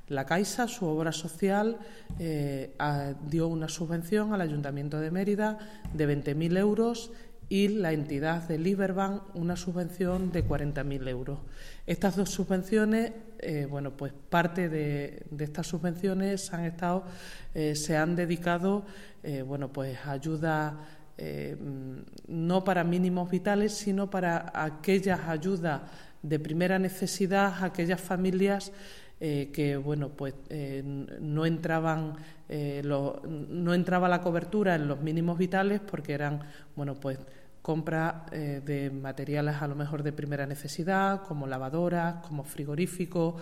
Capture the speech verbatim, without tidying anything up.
La Caixa, su obra social, eh, a, dio una subvención al Ayuntamiento de Mérida de veinte mil euros y la entidad de Liberbank una subvención de cuarenta mil euros. Estas dos subvenciones, eh, bueno, pues parte de, de estas subvenciones han estado, eh, se han dedicado, eh, bueno, pues a ayuda eh, no para mínimos vitales, sino para aquellas ayudas de primera necesidad a aquellas familias eh, que bueno pues eh, no entraban eh, lo, no entraba la cobertura en los mínimos vitales porque eran bueno pues compra eh, de materiales a lo mejor de primera necesidad, como lavadoras, como frigoríficos,